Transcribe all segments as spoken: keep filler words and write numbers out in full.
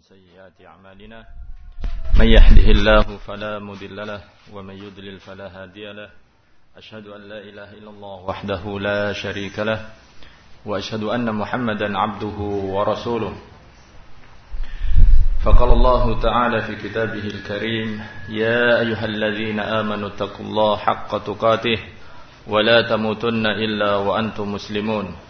سيئات أعمالنا من يهده الله فلا مضل له ومن يضلل فلا هادي له أشهد أن لا إله إلا الله وحده لا شريك له وأشهد أن محمدا عبده ورسوله فقال الله تعالى في كتابه الكريم يا أيها الذين آمنوا اتقوا الله حق تقاته ولا تموتن إلا وأنتم مسلمون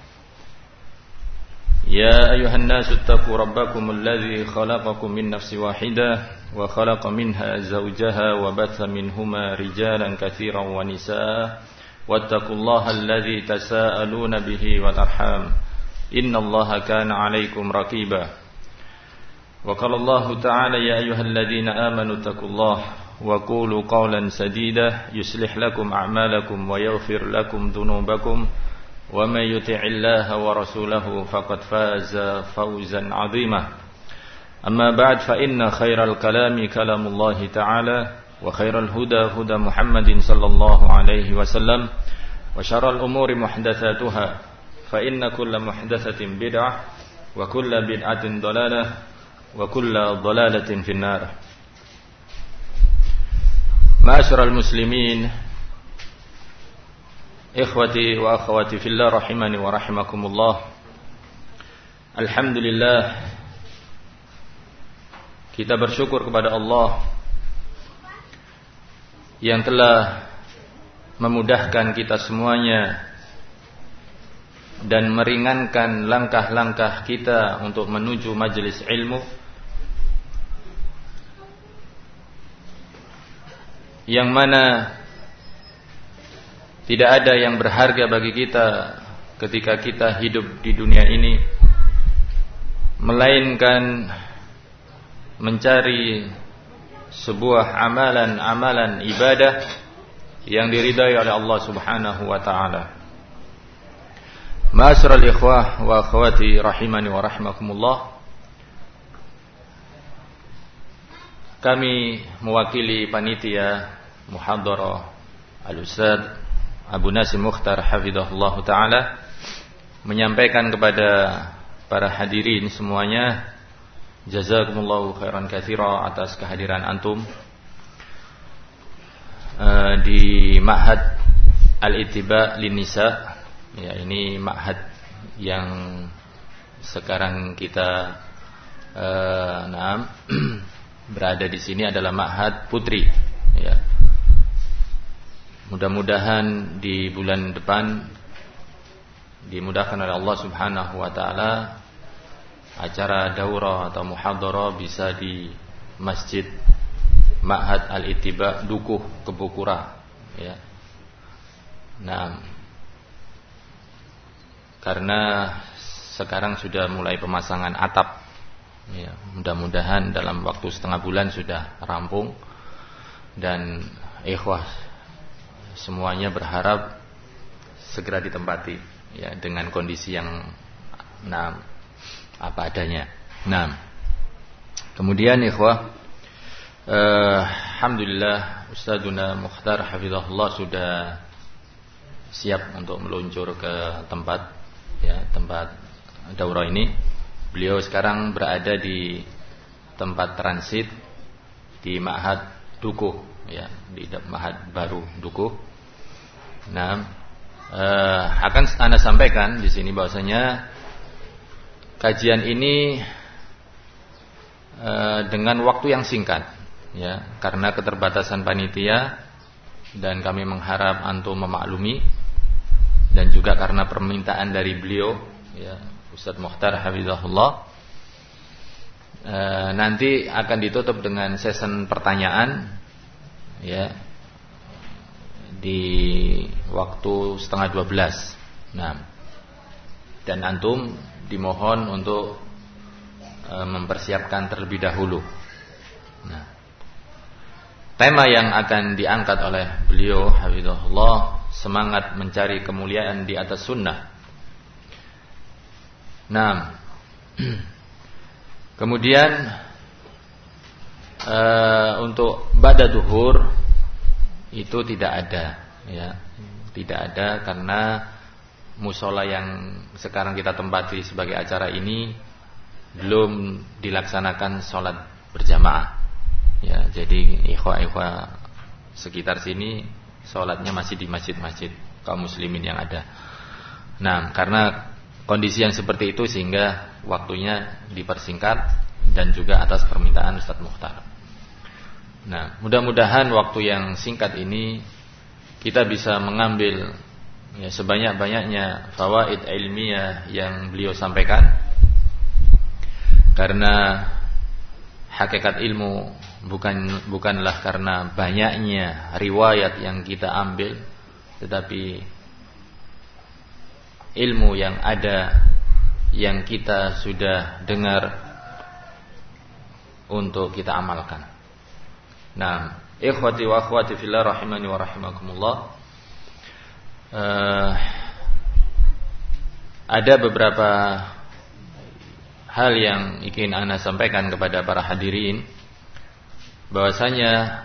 يا أيها الناس اتقوا ربكم الذي خلقكم من نفس واحدة وخلق منها زوجها وبث منهما رجالا كثيرا ونساء واتقوا الله الذي تساءلون به والأرحام إن الله كان عليكم رقيبا وقال الله تعالى يا أيها الذين آمنوا اتقوا الله وقولوا قولا سديدا يصلح لكم أعمالكم ويغفر لكم ذنوبكم ومن يطع الله ورسوله فقد فاز فوزا عظيما أما بعد فإن خير الكلام كلام الله تعالى وخير الهدى هدى محمد صلى الله عليه وسلم وشر الأمور محدثاتها فإن كل محدثة بدعة وكل بدعة ضلالة وكل ضلالة في النار. معاشر المسلمين Ikhwati wa akhwati fillah rahimani wa rahimakumullah. Alhamdulillah, kita bersyukur kepada Allah yang telah memudahkan kita semuanya dan meringankan langkah-langkah kita untuk menuju majelis ilmu yang mana tidak ada yang berharga bagi kita ketika kita hidup di dunia ini melainkan mencari sebuah amalan-amalan ibadah yang diridai oleh Allah Subhanahu wa taala. Ma'asyiral ikhwah wa akhwati rahimani wa rahimakumullah. Kami mewakili panitia muhadharah Al-Ustaz Abu Nasim Mukhtar hafizahullah ta'ala menyampaikan kepada para hadirin semuanya, jazakumullahu khairan katsira atas kehadiran antum uh, di Ma'had Al-Ittiba' Lin-Nisa. Ya, ini ma'had yang sekarang kita uh, nah, berada di sini adalah ma'had putri, ya. Mudah-mudahan di bulan depan dimudahkan oleh Allah Subhanahu wa taala acara daurah atau muhadharah bisa di Masjid Ma'had Al-Ittiba' Dukuh Kebukura, ya. Nah, karena sekarang sudah mulai pemasangan atap, ya. Mudah-mudahan dalam waktu setengah bulan sudah rampung dan ikhwah semuanya berharap segera ditempati, ya, dengan kondisi yang nah, apa adanya. Nah, kemudian ikhwah, eh, alhamdulillah Ustadzuna Mukhtar hafizahullah sudah siap untuk meluncur ke tempat, ya, tempat daurah ini. Beliau sekarang berada di tempat transit di Ma'had Dukuh, ya, di Ma'had baru Dukuh. Nah, eh, akan Anda sampaikan di sini bahwasanya kajian ini eh, dengan waktu yang singkat, ya, karena keterbatasan panitia dan kami mengharap antum memaklumi, dan juga karena permintaan dari beliau, ya, Ustadz Mukhtar hafizahullah. Eh, nanti akan ditutup dengan sesi pertanyaan, ya, di waktu setengah dua belas. Nah, dan antum dimohon untuk e, mempersiapkan terlebih dahulu. Nah, tema yang akan diangkat oleh beliau hafizahullah, semangat mencari kemuliaan di atas sunnah. Nah, kemudian e, untuk ba'da duhur itu tidak ada, ya, tidak ada karena musola yang sekarang kita tempati sebagai acara ini belum dilaksanakan sholat berjamaah. Ya, jadi ikhwah-ikhwah sekitar sini sholatnya masih di masjid-masjid kaum muslimin yang ada. Nah, karena kondisi yang seperti itu sehingga waktunya dipersingkat dan juga atas permintaan Ustadz Mukhtar. Nah, mudah-mudahan waktu yang singkat ini kita bisa mengambil ya, sebanyak-banyaknya fawaid ilmiah yang beliau sampaikan. Karena hakikat ilmu bukan bukanlah karena banyaknya riwayat yang kita ambil, tetapi ilmu yang ada yang kita sudah dengar untuk kita amalkan. Nah, ikhwati wa akhwati fillah rahimani wa rahimakumullah. Uh, ada beberapa hal yang ingin ana sampaikan kepada para hadirin, bahwasanya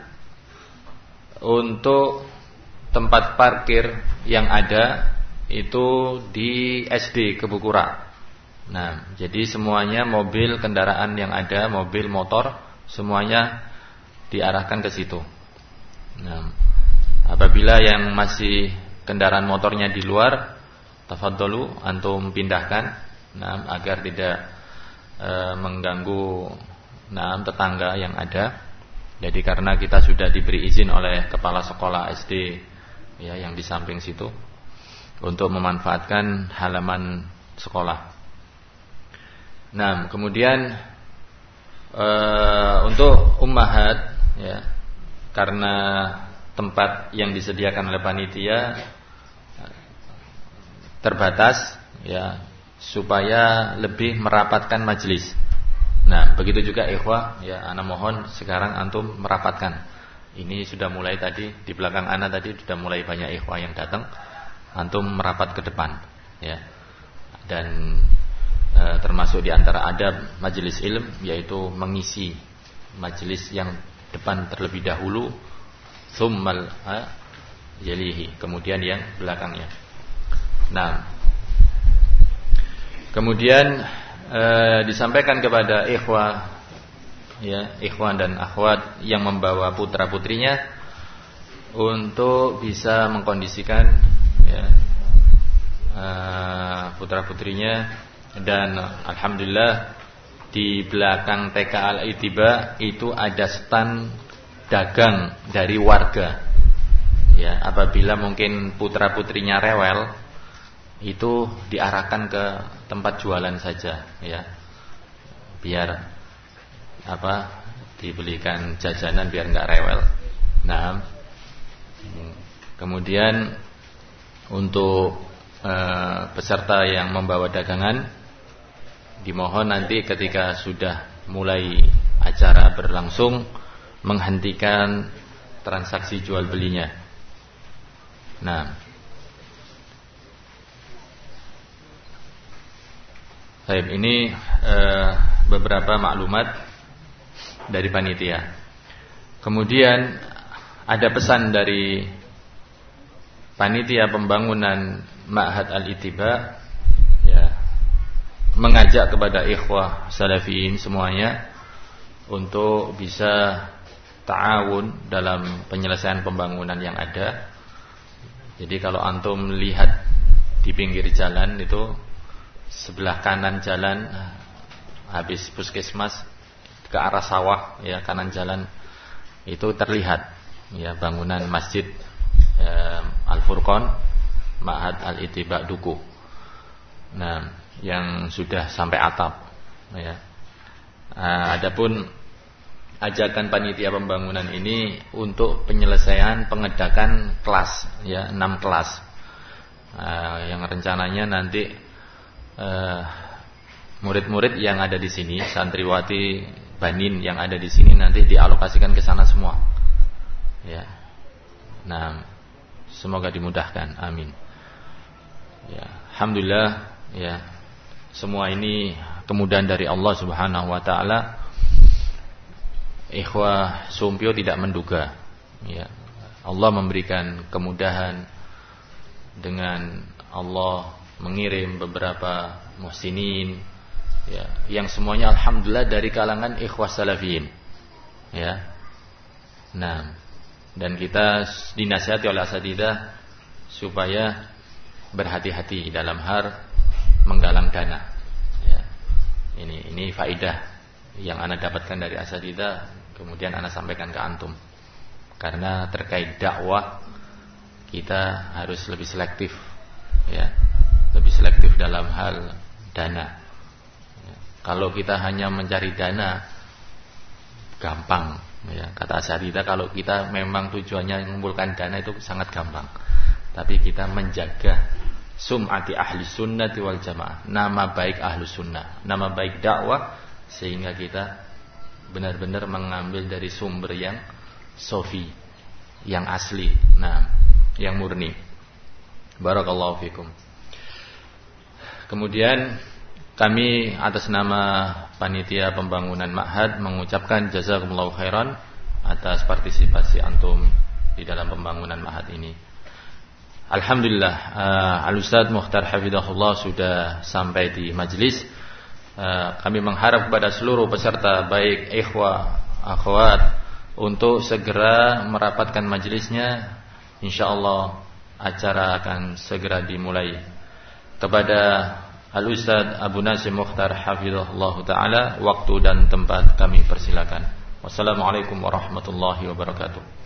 untuk tempat parkir yang ada itu di S D Kebukura. Nah, jadi semuanya mobil kendaraan yang ada, mobil motor semuanya diarahkan ke situ. Nah, apabila yang masih kendaraan motornya di luar, tafadhalu antum pindahkan, nah, agar tidak e, mengganggu nah, tetangga yang ada. Jadi karena kita sudah diberi izin oleh kepala sekolah S D ya yang di samping situ untuk memanfaatkan halaman sekolah. Nah, kemudian e, untuk ummahat ya, karena tempat yang disediakan oleh panitia terbatas ya, supaya lebih merapatkan majelis. Nah, begitu juga ikhwah ya, ana mohon sekarang antum merapatkan. Ini sudah mulai tadi di belakang ana tadi sudah mulai banyak ikhwah yang datang. Antum merapat ke depan ya. Dan e, termasuk di antara adab majelis ilm yaitu mengisi majelis yang depan terlebih dahulu, tsummal yalihi, kemudian yang belakangnya. Nah, kemudian e, disampaikan kepada ikhwah ya, ikhwan dan akhwat yang membawa putra-putrinya untuk bisa mengkondisikan ya, e, putra-putrinya. Dan alhamdulillah di belakang T K Al-Ittiba itu ada stand dagang dari warga. Ya, apabila mungkin putra-putrinya rewel, itu diarahkan ke tempat jualan saja ya. Biar apa? Dibelikan jajanan biar enggak rewel. Nah, kemudian untuk eh, peserta yang membawa dagangan, dimohon nanti ketika sudah mulai acara berlangsung menghentikan transaksi jual belinya. Nah, baik, ini e, beberapa maklumat dari panitia. Kemudian ada pesan dari panitia pembangunan Ma'had Al-Ittiba ya, mengajak kepada ikhwah salafiyin semuanya untuk bisa ta'awun dalam penyelesaian pembangunan yang ada. Jadi kalau antum lihat di pinggir jalan itu, sebelah kanan jalan habis puskesmas ke arah sawah ya, kanan jalan itu terlihat ya bangunan Masjid eh, Al-Furqan Ma'had Al-Ittiba Duku. Nah, yang sudah sampai atap ya. Nah, adapun ajakan panitia pembangunan ini untuk penyelesaian pengedakan kelas ya, enam kelas. Nah, yang rencananya nanti eh, murid-murid yang ada di sini, santriwati banin yang ada di sini nanti dialokasikan ke sana semua. Ya. Nah, semoga dimudahkan. Amin. Ya, alhamdulillah ya. Semua ini kemudahan dari Allah Subhanahu wa taala. Ikhwah Sumpio tidak menduga ya, Allah memberikan kemudahan dengan Allah mengirim beberapa muhsinin ya, yang semuanya alhamdulillah dari kalangan ikhwas salafiyin. Ya. Nah, dan kita dinasihati oleh asatidzah supaya berhati-hati dalam hal menggalang dana. Ya. Ini ini faidah yang ana dapatkan dari asatidzah, kemudian ana sampaikan ke antum. Karena terkait dakwah kita harus lebih selektif, ya, lebih selektif dalam hal dana. Ya. Kalau kita hanya mencari dana, gampang. Ya. Kata asatidzah, kalau kita memang tujuannya mengumpulkan dana itu sangat gampang. Tapi kita menjaga sum'ati ahli sunnati wal jamaah, nama baik ahlu sunnah, nama baik dakwah, sehingga kita benar-benar mengambil dari sumber yang sofi, yang asli, nah, yang murni. Barakallahu fikum. Kemudian kami atas nama panitia pembangunan Ma'had mengucapkan jazakumullahu khairan atas partisipasi antum di dalam pembangunan Ma'had ini. Alhamdulillah, uh, Al-Ustadz Mukhtar Hafidhahullah sudah sampai di majlis. Uh, kami mengharap kepada seluruh peserta, baik ikhwah, akhwat, untuk segera merapatkan majlisnya. InsyaAllah acara akan segera dimulai. Kepada Al-Ustadz Abu Nasim Mukhtar Hafidhahullah Ta'ala, waktu dan tempat kami persilakan. Wassalamualaikum warahmatullahi wabarakatuh.